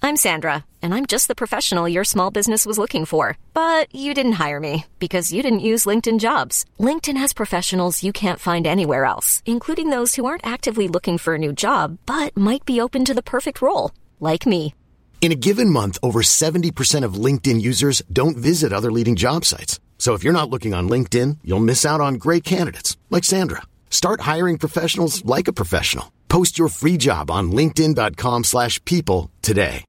I'm Sandra, and I'm just the professional your small business was looking for. But you didn't hire me because you didn't use LinkedIn Jobs. LinkedIn has professionals you can't find anywhere else, including those who aren't actively looking for a new job, but might be open to the perfect role, like me. In a given month, over 70% of LinkedIn users don't visit other leading job sites. So if you're not looking on LinkedIn, you'll miss out on great candidates like Sandra. Start hiring professionals like a professional. Post your free job on linkedin.com/people today.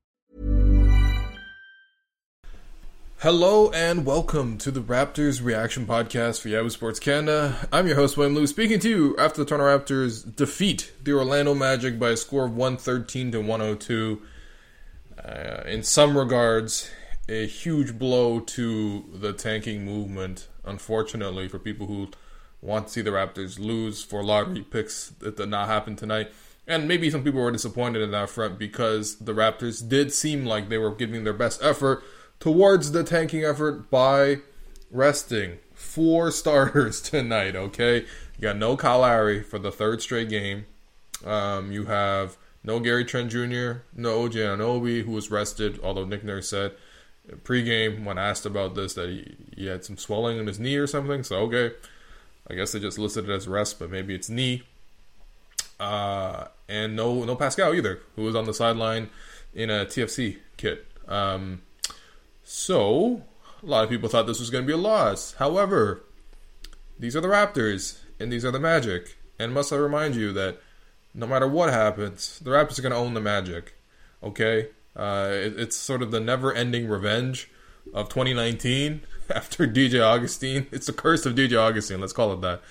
Hello and welcome to the Raptors Reaction Podcast for Yahoo Sports Canada. I'm your host, William Liu, speaking to you after the Toronto Raptors defeat the Orlando Magic by a score of 113-102. In some regards, a huge blow to the tanking movement, unfortunately, for people who want to see the Raptors lose for lottery picks. That did not happen tonight. And maybe some people were disappointed in that front because the Raptors did seem like they were giving their best effort towards the tanking effort by resting 4 starters tonight, okay? You got no Kyle Lowry for the 3rd straight game. You have no Gary Trent Jr., no OG Anunoby, who was rested, although Nick Nurse said pregame when asked about this that he had some swelling in his knee or something. So, okay, I guess they just listed it as rest, but maybe it's knee. And no Pascal either, who was on the sideline in a TFC kit. So, a lot of people thought this was going to be a loss. However, these are the Raptors, and these are the Magic. And must I remind you that no matter what happens, the Raptors are going to own the Magic. Okay? It's sort of the never-ending revenge of 2019 after DJ Augustine. It's the curse of DJ Augustine, let's call it that.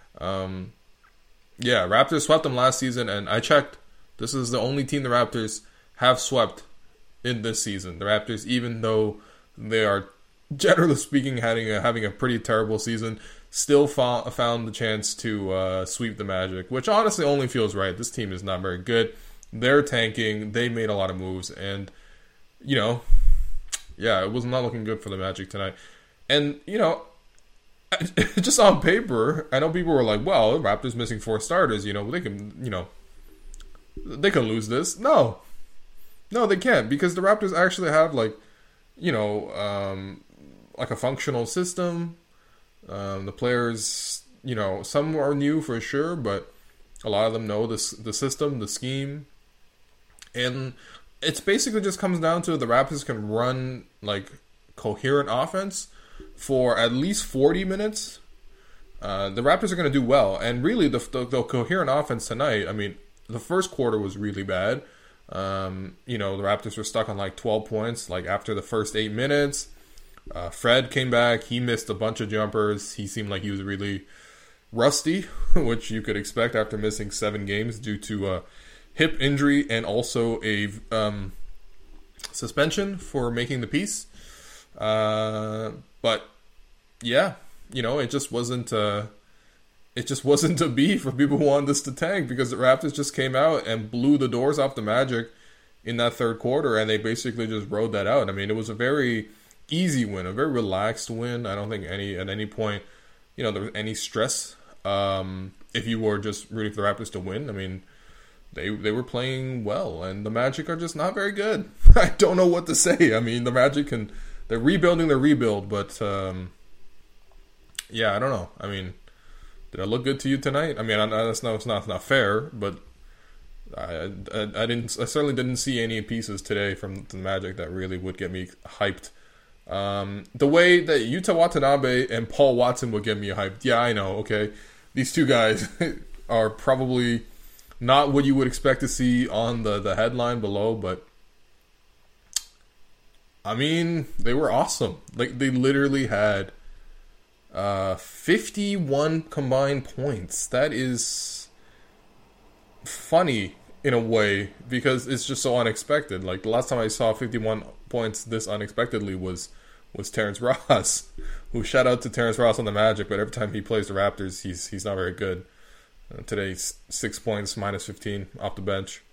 Yeah, Raptors swept them last season, and I checked. This is the only team the Raptors have swept in this season. The Raptors, even though they are, generally speaking, having a pretty terrible season, still found the chance to sweep the Magic, which honestly only feels right. This team is not very good. They're tanking. They made a lot of moves, and, yeah, it was not looking good for the Magic tonight. And, just on paper, I know people were like, well, the Raptors missing 4 starters, they can lose this. No, they can't, because the Raptors actually have, like a functional system. The players, some are new for sure, but a lot of them know the system, the scheme. And it's basically just comes down to the Raptors can run, like, coherent offense for at least 40 minutes. The Raptors are going to do well. And really, the coherent offense tonight, I mean, the first quarter was really bad. The Raptors were stuck on like 12 points, like after the first 8 minutes. Fred came back. He missed a bunch of jumpers. He seemed like he was really rusty, which you could expect after missing 7 games due to a hip injury and also a suspension for making the piece. But yeah, it just wasn't to be for people who wanted this to tank, because the Raptors just came out and blew the doors off the Magic in that third quarter, and they basically just rode that out. I mean, it was a very easy win, a very relaxed win. I don't think at any point, there was any stress. If you were just rooting for the Raptors to win, I mean, they were playing well, and the Magic are just not very good. I don't know what to say. I mean, the Magic they're rebuilding their rebuild, but yeah, I don't know. I mean, did I look good to you tonight? I mean, it's not fair, but I certainly didn't see any pieces today from the Magic that really would get me hyped. The way that Yuta Watanabe and Paul Watson would get me hyped. Yeah, I know. Okay, these two guys are probably not what you would expect to see on the headline below, but I mean, they were awesome. Like, they literally had 51 combined points. That is funny in a way, because it's just so unexpected. Like, the last time I saw 51 points this unexpectedly was Terrence Ross, who, shout out to Terrence Ross on the Magic, but every time he plays the Raptors, he's not very good. Today, 6 points, minus 15 off the bench.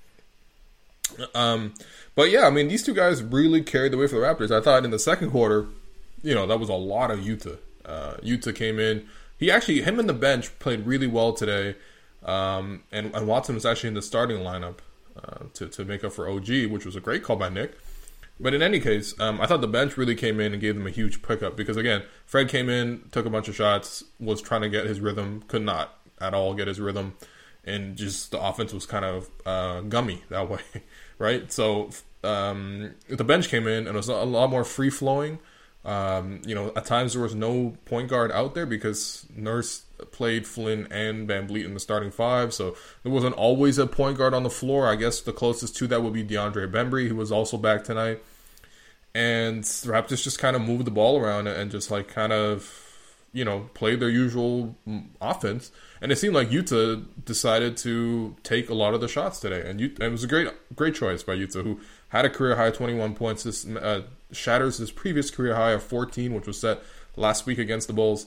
But yeah, I mean, these two guys really carried the way for the Raptors. I thought in the second quarter, that was a lot of Yuta. Yuta came in. Him and the bench played really well today. And Watson was actually in the starting lineup. to make up for OG, which was a great call by Nick. But in any case, I thought the bench really came in and gave them a huge pickup because, again, Fred came in, took a bunch of shots, was trying to get his rhythm, could not at all get his rhythm, and just the offense was kind of gummy that way, right? So the bench came in and it was a lot more free-flowing. At times there was no point guard out there because Nurse played Flynn and VanVleet in the starting five, so there wasn't always a point guard on the floor. I guess the closest to that would be DeAndre Bembry, who was also back tonight. And the Raptors just kind of moved the ball around and just like kind of, played their usual offense. And it seemed like Utah decided to take a lot of the shots today. And it was a great choice by Utah, who had a career high 21 points. This shatters his previous career high of 14, which was set last week against the Bulls.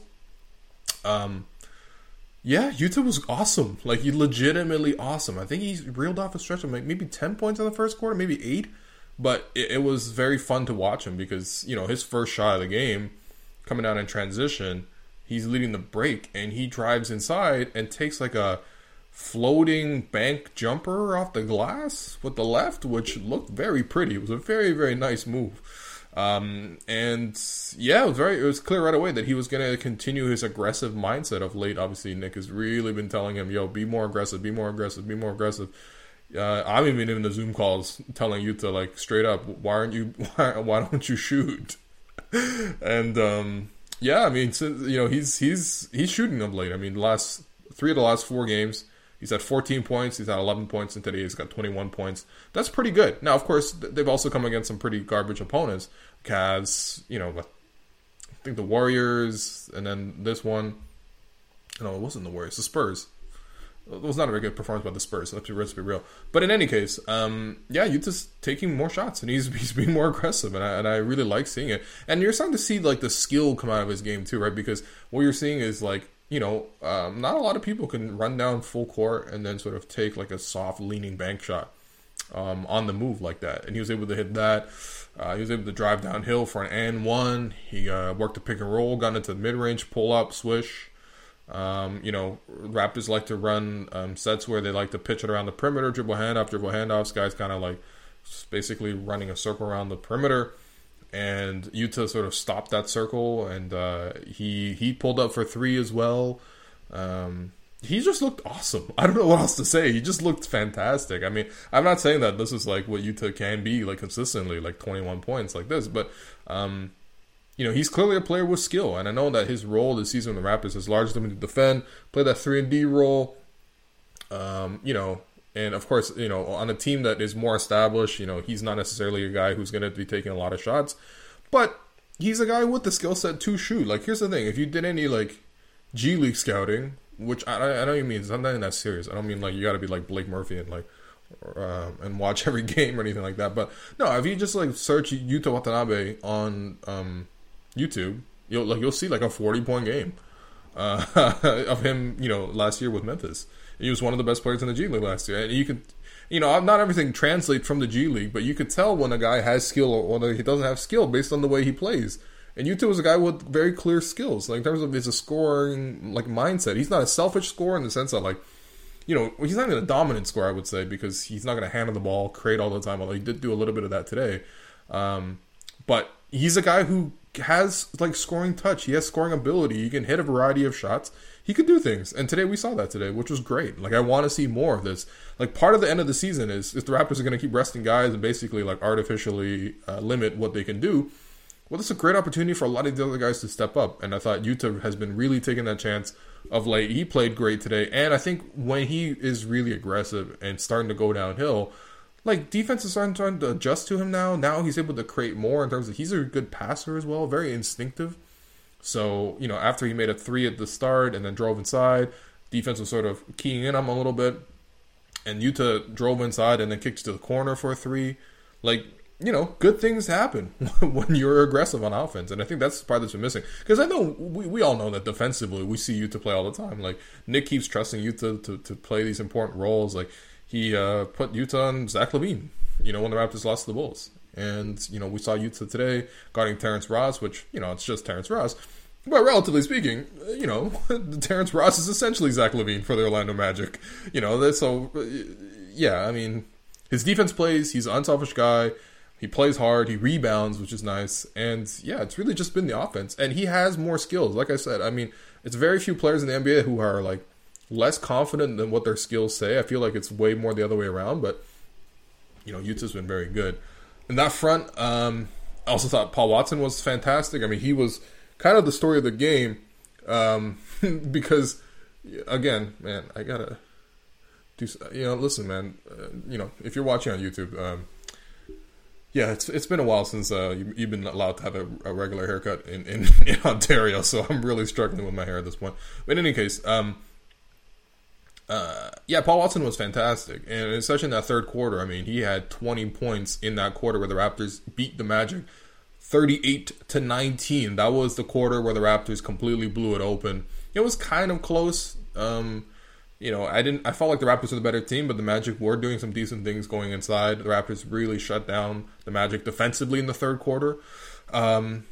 Utah was awesome. Like, he legitimately awesome. I think he reeled off a stretch of maybe 10 points in the first quarter, maybe 8. But it was very fun to watch him because, his first shot of the game, coming out in transition, he's leading the break, and he drives inside and takes like a floating bank jumper off the glass with the left, which looked very pretty. It was a very, very nice move. It was clear right away that he was going to continue his aggressive mindset of late. Obviously, Nick has really been telling him, be more aggressive, be more aggressive, be more aggressive. I'm even in the Zoom calls telling Utah, like, straight up, why don't you shoot? And he's shooting of late. I mean, last 3 of the last 4 games, he's had 14 points, he's had 11 points, and today he's got 21 points. That's pretty good. Now, of course, they've also come against some pretty garbage opponents. Cavs, I think the Warriors, and then this one. No, it wasn't the Warriors, the Spurs. It was not a very good performance by the Spurs, let's be real. But in any case, Utah's taking more shots, and he's being more aggressive, and I really like seeing it. And you're starting to see, like, the skill come out of his game, too, right? Because what you're seeing is, like, not a lot of people can run down full court and then sort of take, like, a soft, leaning bank shot on the move like that. And he was able to hit that. He was able to drive downhill for an and one. He worked the pick and roll, got into the mid-range, pull-up, swish. Raptors like to run sets where they like to pitch it around the perimeter, dribble handoffs. Guys kind of like basically running a circle around the perimeter, and Utah sort of stopped that circle, and he pulled up for 3 as well. He just looked awesome. I don't know what else to say. He just looked fantastic. I mean, I'm not saying that this is like what Utah can be like consistently, like 21 points like this, but he's clearly a player with skill, and I know that his role this season with the Raptors has largely been to defend, play that 3-and-D role, and of course, on a team that is more established, he's not necessarily a guy who's going to be taking a lot of shots, but he's a guy with the skill set to shoot. Like, here's the thing, if you did any, like, G League scouting, which I know you mean, it's not that serious, I don't mean, like, you got to be like Blake Murphy and, like, and watch every game or anything like that, but no, if you just, like, search Yuta Watanabe on, YouTube, you'll see like a 40-point game of him, last year with Memphis. He was one of the best players in the G League last year, and you could, not everything translates from the G League, but you could tell when a guy has skill or when he doesn't have skill based on the way he plays. And Yuta was a guy with very clear skills, like in terms of his scoring like mindset. He's not a selfish scorer in the sense that, like, he's not even a dominant scorer, I would say, because he's not going to handle the ball, create all the time. Although he did do a little bit of that today, but he's a guy who has like scoring touch. He has scoring ability. He can hit a variety of shots. He could do things. And today we saw that today, which was great. Like, I want to see more of this. Like, part of the end of the season is if the Raptors are going to keep resting guys and basically like artificially limit what they can do, well, this is a great opportunity for a lot of the other guys to step up. And I thought Utah has been really taking that chance of late. He played great today. And I think when he is really aggressive and starting to go downhill, like, defense is starting to adjust to him now. Now he's able to create more in terms of he's a good passer as well, very instinctive. So, after he made a 3 at the start and then drove inside, defense was sort of keying in on him a little bit. And Utah drove inside and then kicked to the corner for a 3. Like, good things happen when you're aggressive on offense. And I think that's the part that's been missing. Because I know, we all know that defensively, we see Utah play all the time. Like, Nick keeps trusting Utah to play these important roles. Like, he put Utah on Zach LaVine, when the Raptors lost to the Bulls. And, we saw Utah today guarding Terrence Ross, which, it's just Terrence Ross. But relatively speaking, Terrence Ross is essentially Zach LaVine for the Orlando Magic. So, yeah, I mean, his defense plays. He's an unselfish guy. He plays hard. He rebounds, which is nice. And yeah, it's really just been the offense. And he has more skills. Like I said, I mean, it's very few players in the NBA who are like less confident than what their skills say. I feel like it's way more the other way around. But, you know, Utah's been very good. In that front, I also thought Paul Watson was fantastic. I mean, he was kind of the story of the game because, again, man, I got to do, you know, listen, man, you know, if you're watching on YouTube, yeah, it's been a while since you've been allowed to have a regular haircut in Ontario, so I'm really struggling with my hair at this point. But in any case, yeah, Paul Watson was fantastic, and especially in that third quarter. I mean, he had 20 points in that quarter where the Raptors beat the Magic 38-19. That was the quarter where the Raptors completely blew it open. It was kind of close. You know, I felt like the Raptors were the better team, but the Magic were doing some decent things going inside. The Raptors really shut down the Magic defensively in the third quarter. And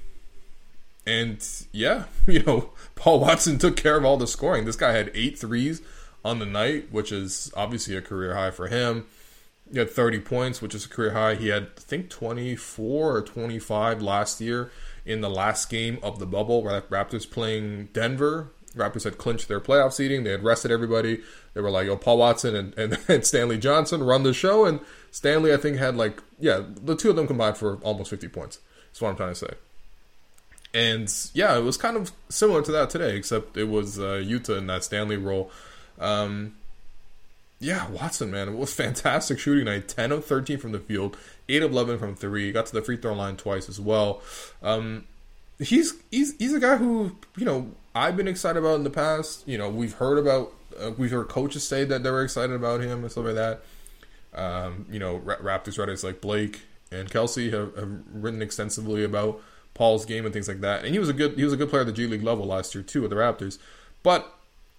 yeah, you know, Paul Watson took care of all the scoring. This guy had 8 threes on the night, which is obviously a career high for him. He had 30 points, which is a career high. He had, I think, 24 or 25 last year in the last game of the bubble, where the Raptors playing Denver. Raptors had clinched their playoff seeding. They had rested everybody. They were like, oh, Paul Watson and Stanley Johnson run the show. And Stanley, I think, had like, yeah, the two of them combined for almost 50 points. That's what I'm trying to say. And yeah, it was kind of similar to that today, except it was Utah in that Stanley role. Yeah, Watson, man, it was fantastic shooting night. 10 of 13 from the field, 8 of 11 from 3. Got to the free throw line twice as well. He's a guy who, you know, I've been excited about in the past. You know, we've heard coaches say that they were excited about him and stuff like that. You know, Raptors writers like Blake and Kelsey have written extensively about Paul's game and things like that. And he was a good player at the G League level last year too with the Raptors. But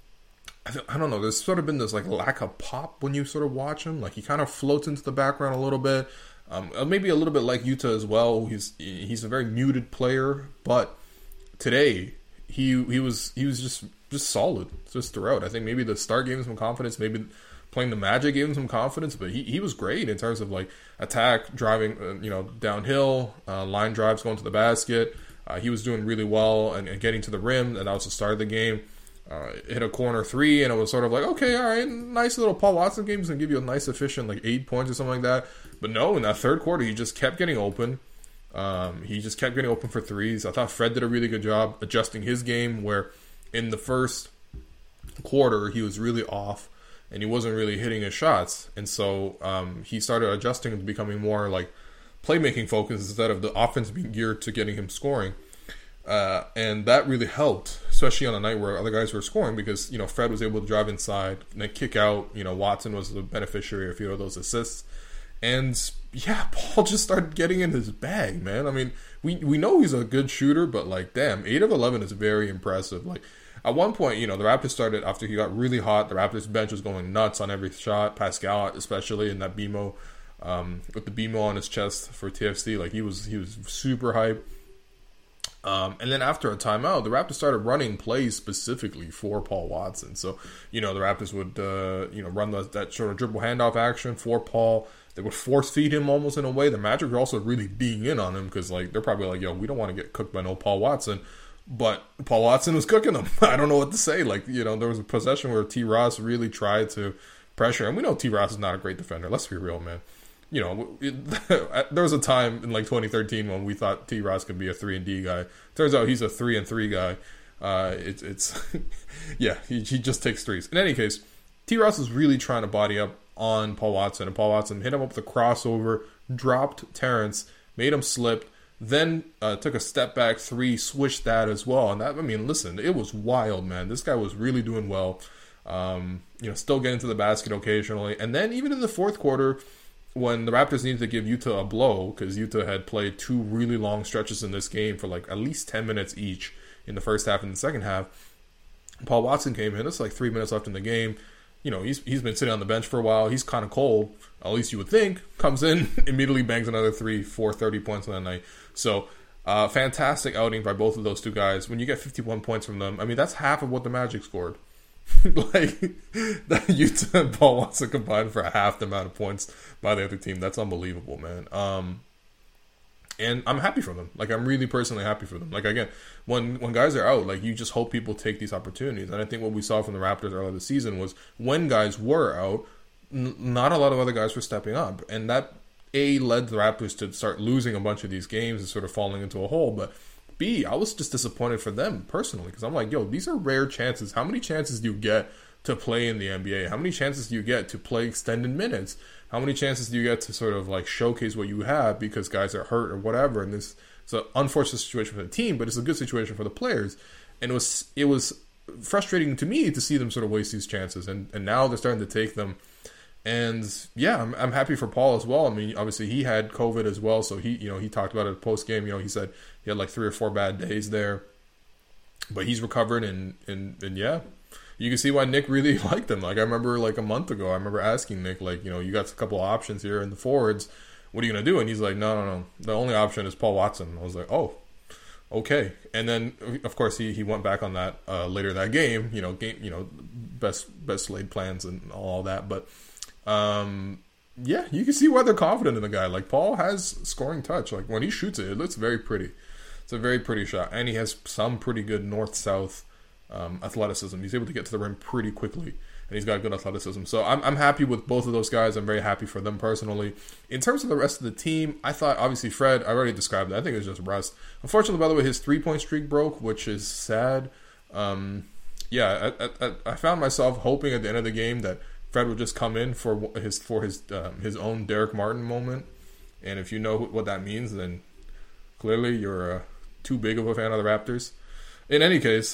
I don't know, there's sort of been this like lack of pop when you sort of watch him. Like he kind of floats into the background a little bit. Maybe a little bit like Utah as well. He's a very muted player, but today he was just solid just throughout. I think maybe the start gave him some confidence. Maybe playing the Magic gave him some confidence. But he was great in terms of like attack, driving, you know, downhill, line drives going to the basket. He was doing really well and getting to the rim, and that was the start of the game. Hit a corner 3, and it was sort of like, okay, all right, nice little Paul Watson game is going to give you a nice efficient like 8 points or something like that. But no, in that third quarter, he just kept getting open. He just kept getting open for threes. I thought Fred did a really good job adjusting his game, where in the first quarter, he was really off, and he wasn't really hitting his shots. And so he started adjusting and becoming more like playmaking focused instead of the offense being geared to getting him scoring. And that really helped, especially on a night where other guys were scoring, because, you know, Fred was able to drive inside and then kick out. You know, Watson was the beneficiary of a few of those assists. And yeah, Paul just started getting in his bag, man. I mean, we know he's a good shooter, but like, damn, 8 of 11 is very impressive. Like, at one point, you know, the Raptors started, after he got really hot, the Raptors bench was going nuts on every shot. Pascal, especially in that BMO, with the BMO on his chest for TFC, like he was super hype. And then after a timeout, the Raptors started running plays specifically for Paul Watson. So, you know, the Raptors would, you know, run that sort of dribble handoff action for Paul. They would force feed him almost in a way. The Magic were also really being in on him because, like, they're probably like, yo, we don't want to get cooked by no Paul Watson. But Paul Watson was cooking them. I don't know what to say. Like, you know, there was a possession where T. Ross really tried to pressure. And we know T. Ross is not a great defender. Let's be real, man. You know, there was a time in like 2013 when we thought T. Ross could be a 3-and-D guy. Turns out he's a 3-and-3 guy. Yeah, he just takes threes. In any case, T. Ross was really trying to body up on Paul Watson, and Paul Watson hit him up with a crossover, dropped Terrence, made him slip, then took a step back 3, switched that as well. And that, I mean, listen, it was wild, man. This guy was really doing well. You know, still getting to the basket occasionally, and then even in the fourth quarter, when the Raptors needed to give Utah a blow, because Utah had played 2 really long stretches in this game for like at least 10 minutes each in the first half and the second half, Paul Watson came in. It's like 3 minutes left in the game. You know, he's been sitting on the bench for a while. He's kind of cold, at least you would think. Comes in, immediately bangs another 3 for 30 points on that night. So, fantastic outing by both of those two guys. When you get 51 points from them, I mean, that's half of what the Magic scored. Like, that Yuta and Paul Watson combined for half the amount of points by the other team. That's unbelievable, man. And I'm happy for them. Like, I'm really personally happy for them. Like, again, when guys are out, like, you just hope people take these opportunities. And I think what we saw from the Raptors earlier this season was when guys were out, not a lot of other guys were stepping up. And that, A, led the Raptors to start losing a bunch of these games and sort of falling into a hole. But B, I was just disappointed for them personally, because I'm like, yo, these are rare chances. How many chances do you get to play in the NBA? How many chances do you get to play extended minutes? How many chances do you get to sort of like showcase what you have because guys are hurt or whatever? And it's an unfortunate situation for the team, but it's a good situation for the players. And it was frustrating to me to see them sort of waste these chances. And now they're starting to take them. And yeah, I'm happy for Paul as well. I mean, obviously he had COVID as well, so he talked about it post game. He said he had like 3 or 4 bad days there, but he's recovered and yeah, you can see why Nick really liked him. Like, I remember like a month ago, I remember asking Nick, like, you got a couple of options here in the forwards. What are you gonna do? And he's like, no. The only option is Paul Watson. I was like, oh, okay. And then of course he went back on that later that game. Best laid plans and all that, but. Yeah, you can see why they're confident in the guy. Like, Paul has scoring touch. Like, when he shoots it looks very pretty. It's a very pretty shot. And he has some pretty good north-south athleticism. He's able to get to the rim pretty quickly. And he's got good athleticism. So I'm happy with both of those guys. I'm very happy for them personally. In terms of the rest of the team, I thought, obviously, Fred, I already described it. I think it was just rust. Unfortunately, by the way, his 3-point streak broke, which is sad. I found myself hoping at the end of the game that Fred would just come in for his own Derek Martin moment, and if you know what that means, then clearly you're too big of a fan of the Raptors. In any case,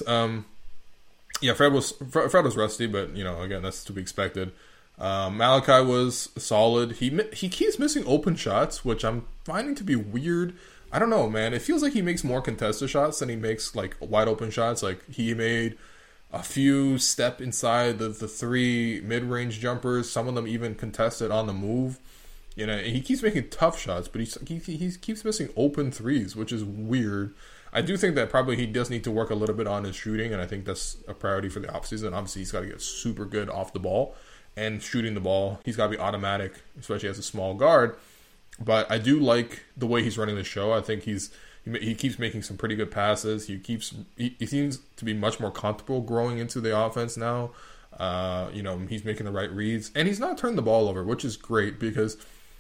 Fred was rusty, but again, that's to be expected. Malachi was solid. He keeps missing open shots, which I'm finding to be weird. I don't know, man. It feels like he makes more contested shots than he makes like wide open shots. Like, he made a few step inside the 3 mid-range jumpers, some of them even contested on the move. He keeps making tough shots, but he keeps missing open threes, which is weird. I do think that probably he does need to work a little bit on his shooting, and I think that's a priority for the offseason. Obviously, he's got to get super good off the ball and shooting the ball. He's got to be automatic, especially as a small guard. But I do like the way he's running the show. I think he keeps making some pretty good passes. He seems to be much more comfortable growing into the offense now. He's making the right reads. And he's not turning the ball over, which is great because,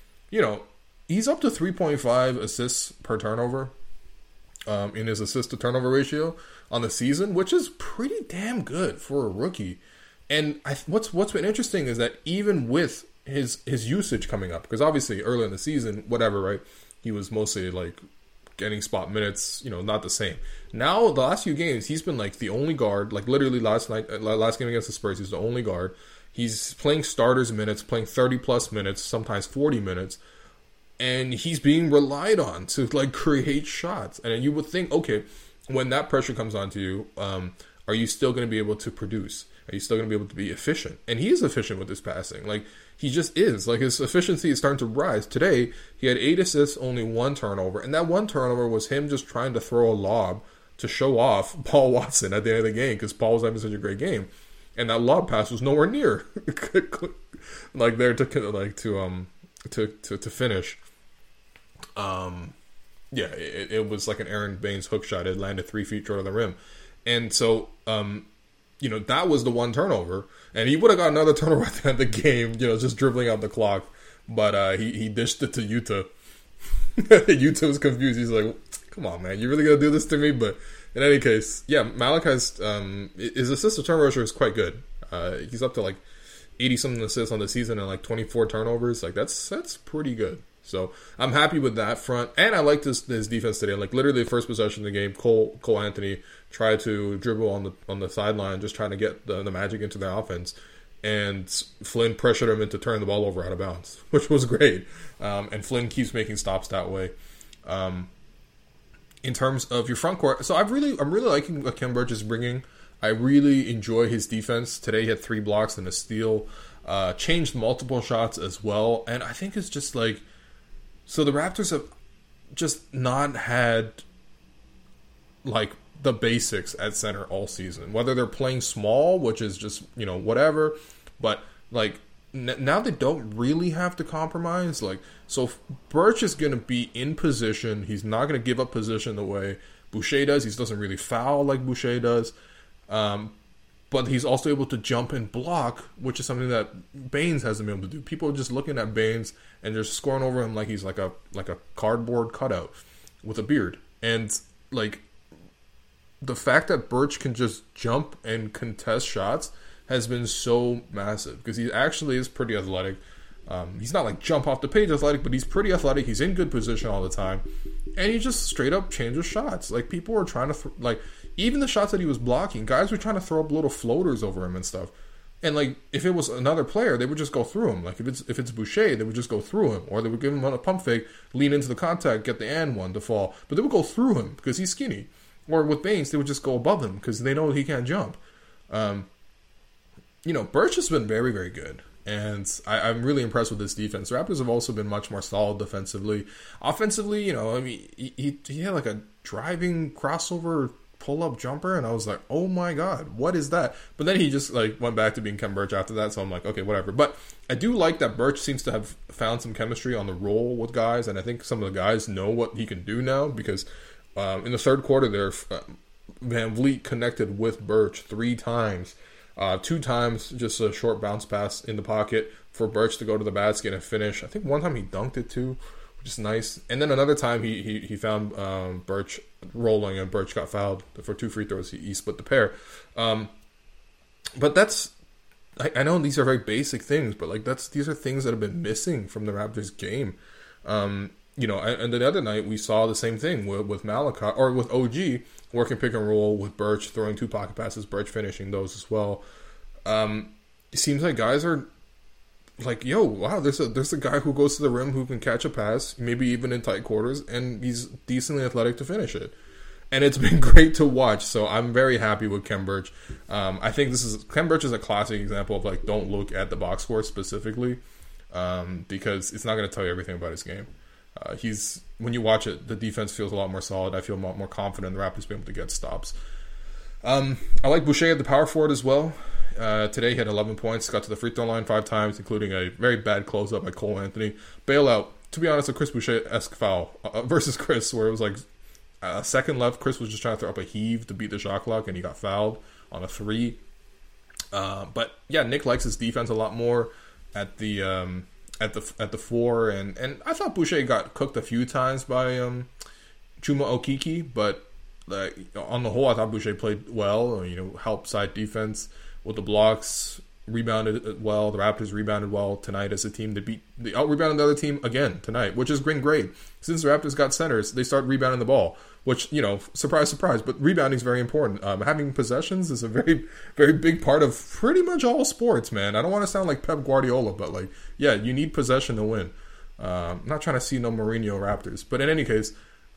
he's up to 3.5 assists per turnover in his assist-to-turnover ratio on the season, which is pretty damn good for a rookie. And what's been interesting is that even with his usage coming up, because obviously early in the season, whatever, right, he was mostly like getting spot minutes, not the same. Now, the last few games, he's been like the only guard. Like, literally last game against the Spurs, he's the only guard. He's playing starters minutes, playing 30-plus minutes, sometimes 40 minutes. And he's being relied on to, like, create shots. And you would think, okay, when that pressure comes onto you, are you still going to be able to produce? Are you still going to be able to be efficient? And he is efficient with his passing. Like, he just is. Like, his efficiency is starting to rise. Today, he had 8 assists, only 1 turnover. And that 1 turnover was him just trying to throw a lob to show off Paul Watson at the end of the game because Paul was having such a great game. And that lob pass was nowhere near like there to finish. It was like an Aaron Baines hook shot. It landed 3 feet short of the rim. And so, that was the 1 turnover. And he would have got another turnover at the end of the game, just dribbling out the clock. But he dished it to Yuta. Yuta was confused. He's like, come on, man, you really going to do this to me? But in any case, yeah, Malachi's his assist-to-turnover ratio is quite good. He's up to like 80-something assists on the season and like 24 turnovers. Like, that's pretty good. So I'm happy with that front. And I liked his defense today. Like, literally the first possession of the game, Cole Anthony tried to dribble on the sideline, just trying to get the Magic into their offense. And Flynn pressured him into turning the ball over out of bounds, which was great. And Flynn keeps making stops that way. In terms of your front court, so I'm really liking what Khem Birch is bringing. I really enjoy his defense. Today he had 3 blocks and a steal. Changed multiple shots as well. And I think it's just like, so the Raptors have just not had like the basics at center all season. Whether they're playing small, which is just, whatever. But, like, now they don't really have to compromise. Like, so Birch is going to be in position. He's not going to give up position the way Boucher does. He doesn't really foul like Boucher does. But he's also able to jump and block, which is something that Baines hasn't been able to do. People are just looking at Baines and just scoring over him like he's like a cardboard cutout with a beard. And, like, the fact that Birch can just jump and contest shots has been so massive, because he actually is pretty athletic. He's not like jump off the page athletic, but he's pretty athletic. He's in good position all the time, and he just straight up changes shots. Like, people were trying to even the shots that he was blocking, guys were trying to throw up little floaters over him and stuff. And, like, if it was another player, they would just go through him. Like, if it's Boucher, they would just go through him, or they would give him a pump fake, lean into the contact, get the and one to fall. But they would go through him because he's skinny. Or with Baines, they would just go above him because they know he can't jump. Birch has been very, very good. And I'm really impressed with this defense. The Raptors have also been much more solid defensively. Offensively, he had like a driving crossover pull-up jumper, and I was like, oh my god, what is that? But then he just like went back to being Kem Birch after that, so I'm like, okay, whatever. But I do like that Birch seems to have found some chemistry on the roll with guys, and I think some of the guys know what he can do now, because in the third quarter there, Van Vliet connected with Birch 3 times. 2 times just a short bounce pass in the pocket for Birch to go to the basket and finish. I think one time he dunked it too, which is nice. And then another time he found Birch rolling, and Birch got fouled for 2 free throws. He split the pair. But that's, I know these are very basic things, but like these are things that have been missing from the Raptors game. And then the other night we saw the same thing with Malachi, or with OG, working pick and roll with Birch, throwing 2 pocket passes, Birch finishing those as well. It seems like guys are like, yo, wow, there's a guy who goes to the rim who can catch a pass, maybe even in tight quarters, and he's decently athletic to finish it. And it's been great to watch, so I'm very happy with Kem Birch. I think Kem Birch is a classic example of, like, don't look at the box score specifically, because it's not going to tell you everything about his game. When you watch it, the defense feels a lot more solid. I feel a lot more confident in the Raptors being able to get stops. I like Boucher at the power forward as well. Today he had 11 points, got to the free throw line 5 times, including a very bad closeout by Cole Anthony. Bailout, to be honest, a Chris Boucher-esque foul versus Chris, where it was like a second left. Chris was just trying to throw up a heave to beat the shot clock, and he got fouled on a 3. But yeah, Nick likes his defense a lot more at the 4, and I thought Boucher got cooked a few times by Chuma Okeke, but on the whole, I thought Boucher played well. Helped side defense with the blocks, rebounded well. The Raptors rebounded well tonight as a team. They out-rebounded the other team again tonight, which is great. Since the Raptors got centers, they start rebounding the ball, which, surprise, surprise, but rebounding is very important. Having possessions is a very, very big part of pretty much all sports, man. I don't want to sound like Pep Guardiola, but, like, yeah, you need possession to win. I'm not trying to see no Mourinho Raptors. But in any case,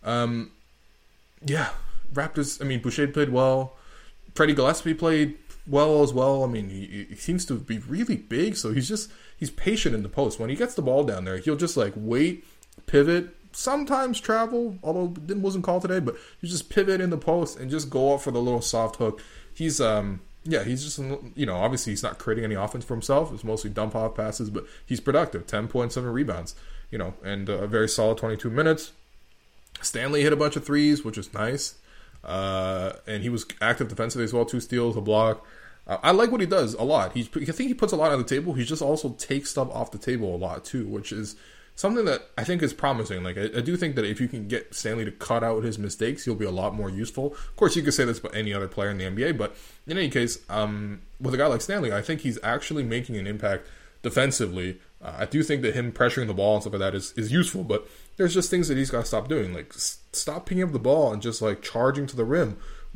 yeah, Raptors, Boucher played well. Freddie Gillespie played well as well. He seems to be really big, so he's patient in the post. When he gets the ball down there, he'll just like wait, pivot, sometimes travel, although it wasn't called today, but you just pivot in the post and just go up for the little soft hook. He's just, obviously he's not creating any offense for himself. It's mostly dump off passes, but he's productive, 10.7 rebounds, and a very solid 22 minutes. Stanley hit a bunch of threes, which was nice. And he was active defensively as well, 2 steals, a block. I like what he does a lot. I think he puts a lot on the table. He just also takes stuff off the table a lot too, which is something that I think is promising. Like, I do think that if you can get Stanley to cut out his mistakes, he'll be a lot more useful. Of course, you could say this about any other player in the NBA, but in any case, with a guy like Stanley, I think he's actually making an impact defensively. I do think that him pressuring the ball and stuff like that is useful, but there's just things that he's got to stop doing. Like, stop picking up the ball and just, like, charging to the rim.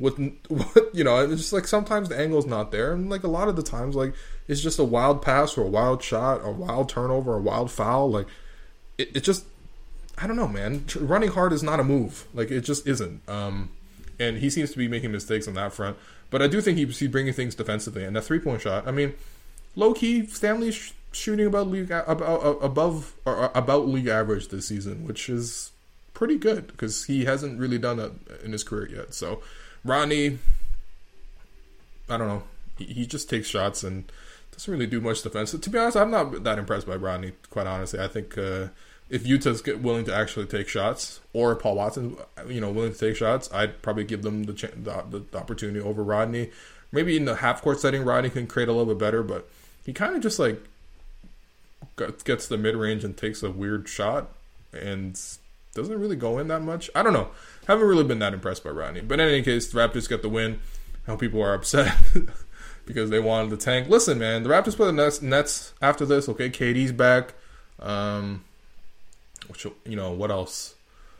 It's just, like, sometimes the angle's not there. And, like, a lot of the times, like, it's just a wild pass or a wild shot or a wild turnover or a wild foul. Like, it just, I don't know, man. Running hard is not a move. Like, it just isn't. And he seems to be making mistakes on that front. But I do think he's bringing things defensively. And that 3-point shot, low-key, Stanley's shooting about league average this season, which is pretty good because he hasn't really done that in his career yet. So Rodney, I don't know. He just takes shots and doesn't really do much defense. To be honest, I'm not that impressed by Rodney, quite honestly. I think if Utah's willing to actually take shots, or Paul Watson, willing to take shots, I'd probably give them the opportunity over Rodney. Maybe in the half-court setting, Rodney can create a little bit better, but he kind of just gets the mid-range and takes a weird shot and doesn't really go in that much. I don't know. Haven't really been that impressed by Rodney. But in any case, the Raptors get the win. I know people are upset because they wanted the tank. Listen, man, the Raptors play the Nets after this. Okay, KD's back. What else?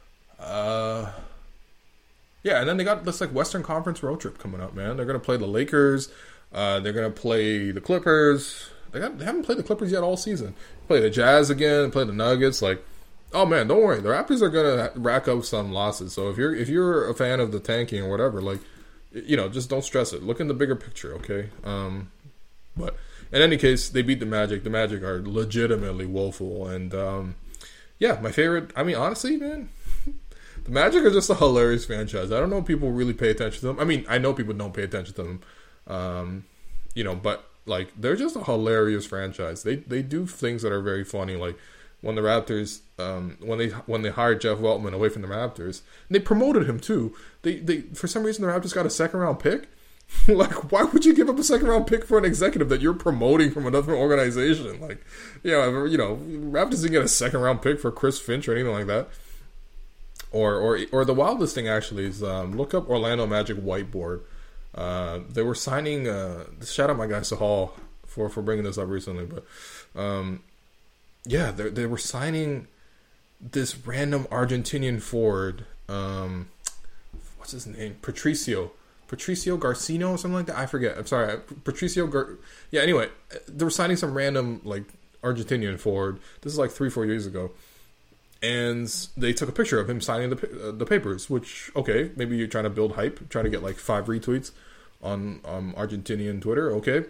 Yeah, and then they got this Western Conference road trip coming up, man. They're going to play the Lakers. They're going to play the Clippers. They haven't played the Clippers yet all season. Play the Jazz again. Play the Nuggets. Oh man, don't worry. The Raptors are going to rack up some losses. So if you're a fan of the tanking or whatever, just don't stress it. Look in the bigger picture, okay? But in any case, they beat the Magic. The Magic are legitimately woeful, and my favorite. I mean, honestly, man. The Magic are just a hilarious franchise. I don't know if people really pay attention to them. I mean, I know people don't pay attention to them. But they're just a hilarious franchise. They do things that are very funny. Like when the Raptors, when they hired Jeff Weltman away from the Raptors, and they promoted him too. They for some reason the Raptors got a 2nd-round pick. Why would you give up a 2nd-round pick for an executive that you're promoting from another organization? Raptors didn't get a 2nd-round pick for Chris Finch or anything like that. Or the wildest thing actually is look up Orlando Magic whiteboard. They were signing. Shout out my guy Sahal for bringing this up recently, but they were signing this random Argentinian forward. What's his name? Patricio Garcino or something like that. I forget. I'm sorry. Anyway, they were signing some random Argentinian forward. This is 3-4 years ago. And they took a picture of him signing the papers, which, okay, maybe you're trying to build hype, trying to get 5 retweets on Argentinian Twitter, okay.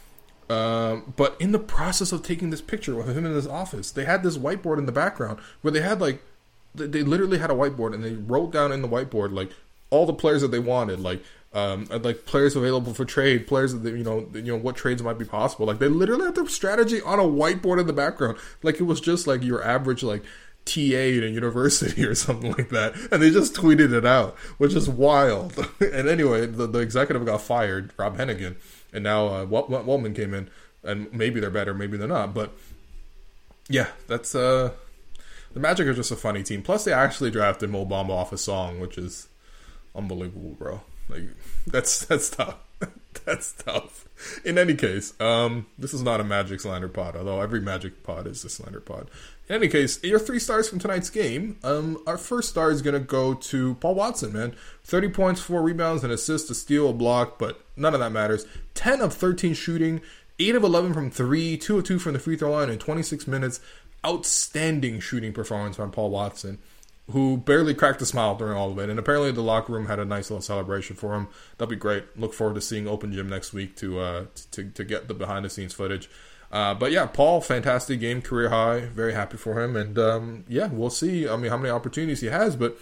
But in the process of taking this picture of him in his office, they had this whiteboard in the background where they had they literally had a whiteboard and they wrote down in the whiteboard all the players that they wanted, players available for trade, players that what trades might be possible. They literally had their strategy on a whiteboard in the background, it was just your average TA at a university or something like that, and they just tweeted it out, which is wild. And anyway, the executive got fired, Rob Hennigan, and now Weltman came in, and maybe they're better, maybe they're not, but yeah, that's the Magic are just a funny team. Plus, they actually drafted Mo Bamba off a song, which is unbelievable, bro. That's tough. That's tough. In any case, this is not a Magic slander pod, although every Magic pod is a slander pod. In any case, your 3 stars from tonight's game. Our first star is going to go to Paul Watson, man. 30 points, 4 rebounds, an assist, a steal, a block, but none of that matters. 10 of 13 shooting, 8 of 11 from 3, 2 of 2 from the free throw line in 26 minutes. Outstanding shooting performance by Paul Watson, who barely cracked a smile during all of it. And apparently the locker room had a nice little celebration for him. That'll be great. Look forward to seeing Open Gym next week to get the behind-the-scenes footage. But yeah, Paul, fantastic game, career high. Very happy for him. And we'll see. I mean, how many opportunities he has. But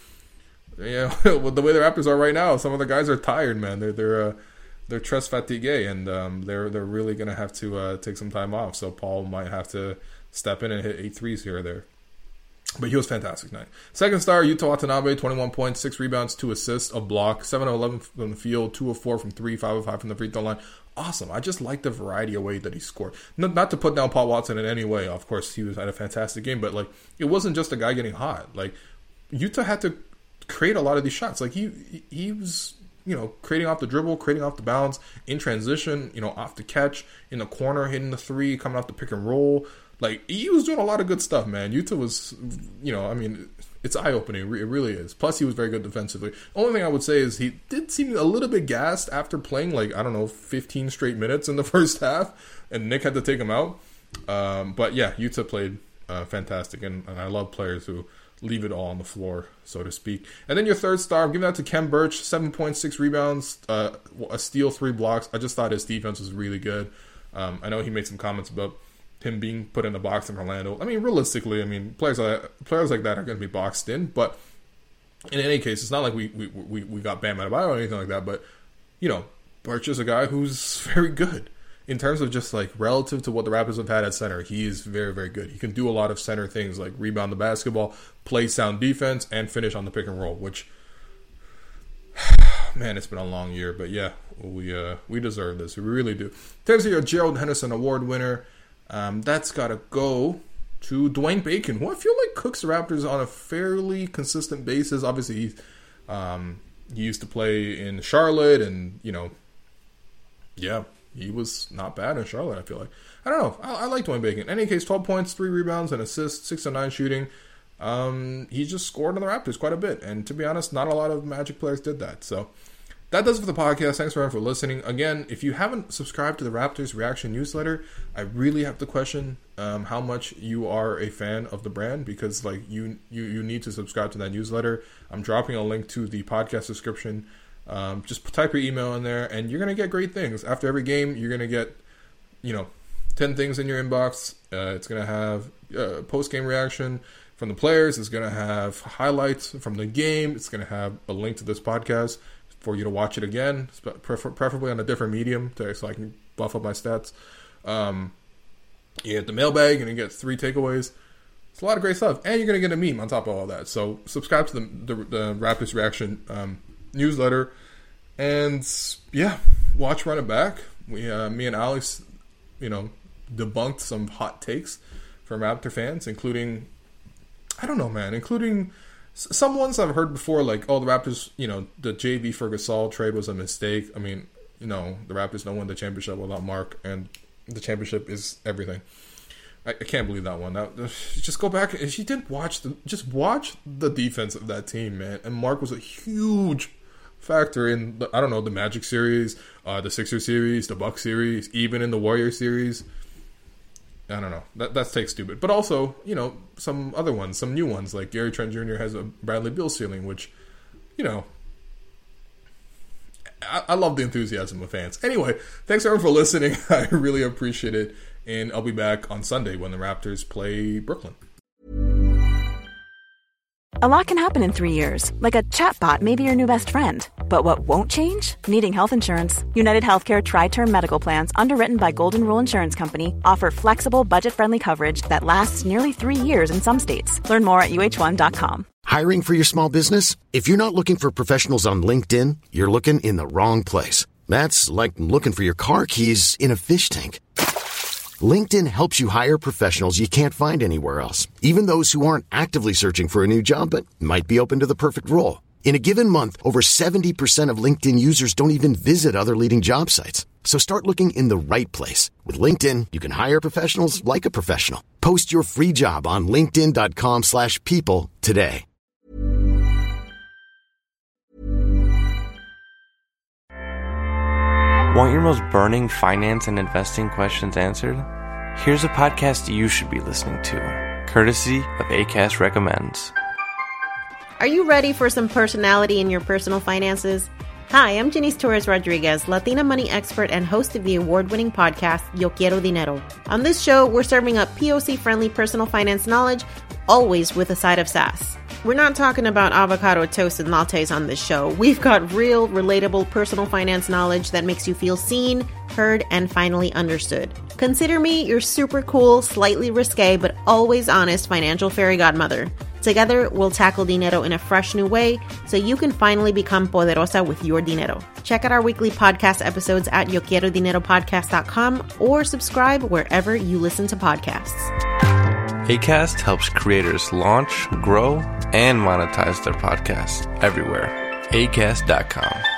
with the way the Raptors are right now, some of the guys are tired, man. They're tres fatigué, and they're really gonna have to take some time off. So Paul might have to step in and hit 8 threes here or there. But he was fantastic tonight. Second star, Yuta Watanabe, 21 points, 6 rebounds, 2 assists, a block, 7 of 11 from the field, 2 of 4 from 3, 5 of 5 from the free throw line. Awesome. I just like the variety of way that he scored. Not to put down Paul Watson in any way. Of course, he had a fantastic game, but it wasn't just a guy getting hot. Yuta had to create a lot of these shots. He was, creating off the dribble, creating off the bounce, in transition, off the catch, in the corner, hitting the 3, coming off the pick and roll. He was doing a lot of good stuff, man. Yuta was, it's eye-opening. It really is. Plus, he was very good defensively. Only thing I would say is he did seem a little bit gassed after playing, 15 straight minutes in the first half, and Nick had to take him out. But, yeah, Yuta played fantastic, and I love players who leave it all on the floor, so to speak. And then your third star, I'm giving that to Khem Birch, 7.6 rebounds, a steal, 3 blocks. I just thought his defense was really good. I know he made some comments about him being put in the box in Orlando. I mean, realistically, players like that are going to be boxed in, but in any case, it's not like we got Bam Adebayo or anything like that, but, you know, Barch is a guy who's very good. In terms of just, like, relative to what the Raptors have had at center, he is very, very good. He can do a lot of center things, like rebound the basketball, play sound defense, and finish on the pick and roll, which, man, it's been a long year. But, yeah, we deserve this. We really do. In terms of your Gerald Henderson Award winner, that's got to go to Dwayne Bacon, who I feel like cooks the Raptors on a fairly consistent basis. Obviously, he used to play in Charlotte, and, you know, yeah, he was not bad in Charlotte, I feel like. I don't know. I like Dwayne Bacon. In any case, 12 points, 3 rebounds, and assists, 6 of 9 shooting. He just scored on the Raptors quite a bit. And to be honest, not a lot of Magic players did that. So that does it for the podcast. Thanks everyone for listening. Again, if you haven't subscribed to the Raptors Reaction newsletter, I really have to question how much you are a fan of the brand, because like you need to subscribe to that newsletter. I'm dropping a link to the podcast description. Just type your email in there, and you're going to get great things. After every game, you're going to get, 10 things in your inbox. It's going to have post-game reaction from the players. It's going to have highlights from the game. It's going to have a link to this podcast for you to watch it again, preferably on a different medium, so I can buff up my stats. You get the mailbag, and you get 3 takeaways. It's a lot of great stuff, and you're going to get a meme on top of all that. So subscribe to the Raptors Reaction newsletter, and yeah, watch Run It Back. Me and Alex, debunked some hot takes from Raptor fans, including some ones I've heard before, like, the Raptors, the JV for Gasol trade was a mistake. I mean, the Raptors don't win the championship without Mark, and the championship is everything. I can't believe that one. Just go back. If you didn't watch watch the defense of that team, man. And Mark was a huge factor in the Magic series, the Sixers series, the Bucks series, even in the Warriors series. I don't know. That's take stupid. But also, some other ones, some new ones, like Gary Trent Jr. has a Bradley Beal ceiling, which, I love the enthusiasm of fans. Anyway, thanks everyone for listening. I really appreciate it. And I'll be back on Sunday when the Raptors play Brooklyn. A lot can happen in 3 years, like a chatbot may be your new best friend. But what won't change? Needing health insurance. United Healthcare Tri-Term Medical Plans, underwritten by Golden Rule Insurance Company, offer flexible, budget-friendly coverage that lasts nearly 3 years in some states. Learn more at UH1.com. Hiring for your small business? If you're not looking for professionals on LinkedIn, you're looking in the wrong place. That's like looking for your car keys in a fish tank. LinkedIn helps you hire professionals you can't find anywhere else, even those who aren't actively searching for a new job but might be open to the perfect role. In a given month, over 70% of LinkedIn users don't even visit other leading job sites. So start looking in the right place. With LinkedIn, you can hire professionals like a professional. Post your free job on linkedin.com/people today. Want your most burning finance and investing questions answered? Here's a podcast you should be listening to, courtesy of Acast Recommends. Are you ready for some personality in your personal finances? Hi, I'm Janice Torres Rodriguez, Latina money expert and host of the award-winning podcast, Yo Quiero Dinero. On this show, we're serving up POC-friendly personal finance knowledge, always with a side of sass. We're not talking about avocado toast and lattes on this show. We've got real, relatable personal finance knowledge that makes you feel seen, heard, and finally understood. Consider me your super cool, slightly risque, but always honest financial fairy godmother. Together, we'll tackle dinero in a fresh new way so you can finally become poderosa with your dinero. Check out our weekly podcast episodes at YoQuieroDineroPodcast.com or subscribe wherever you listen to podcasts. Acast helps creators launch, grow, and monetize their podcasts everywhere. Acast.com.